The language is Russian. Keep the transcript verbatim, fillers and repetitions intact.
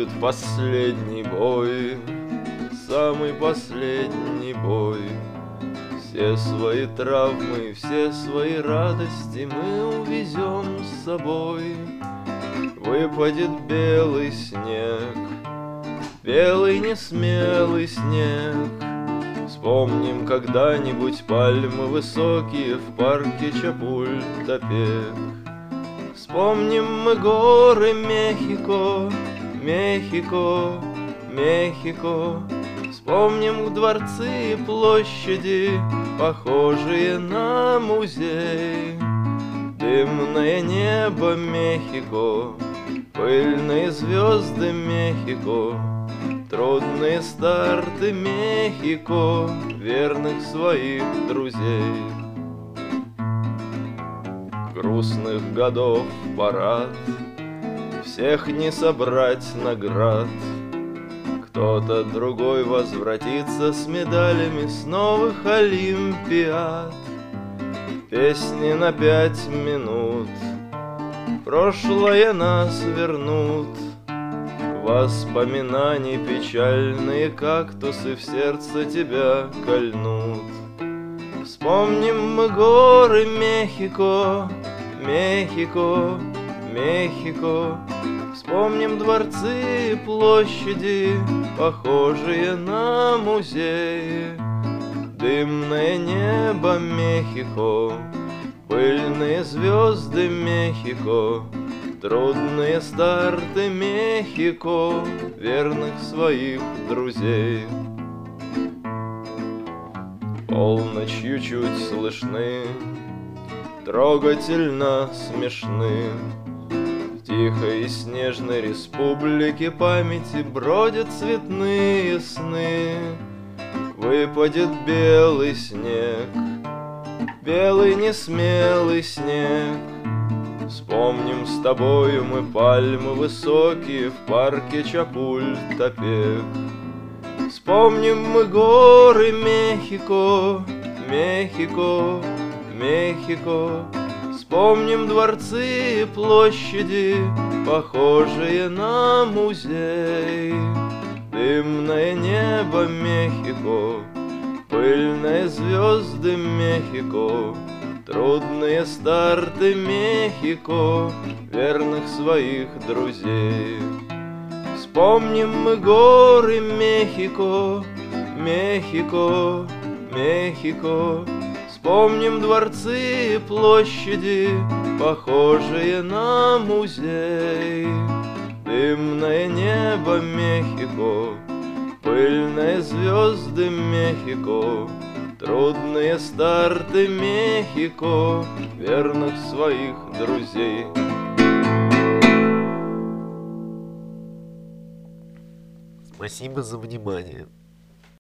будет последний бой, самый последний бой. Все свои травмы, все свои радости мы увезем с собой. Выпадет белый снег, белый несмелый снег. Вспомним когда-нибудь пальмы высокие в парке Чапультепек. Вспомним мы горы Мехико, Мехико, Мехико. Вспомним дворцы и площади, похожие на музей. Дымное небо Мехико, пыльные звезды Мехико, трудные старты Мехико, верных своих друзей. Грустных годов парад, всех не собрать наград. Кто-то другой возвратится с медалями с новых олимпиад. Песни на пять минут, прошлое нас вернут. Воспоминаний печальные кактусы в сердце тебя кольнут. Вспомним мы горы Мехико, Мехико, Мехико. Вспомним дворцы и площади, похожие на музеи. Дымное небо Мехико, пыльные звезды Мехико, трудные старты Мехико, верных своих друзей. Полночью чуть слышны, трогательно смешны. В тихой и снежной республике памяти бродят цветные сны. Выпадет белый снег, белый несмелый снег. Вспомним с тобою мы пальмы высокие в парке Чапультепек. Вспомним мы горы Мехико, Мехико, Мехико. Вспомним дворцы и площади, похожие на музей. Дымное небо Мехико, пыльные звезды Мехико, трудные старты Мехико, верных своих друзей. Вспомним мы горы Мехико, Мехико, Мехико. Вспомним дворцы и площади, похожие на музей. Дымное небо Мехико, пыльные звезды Мехико, трудные старты Мехико, верных своих друзей. Спасибо за внимание.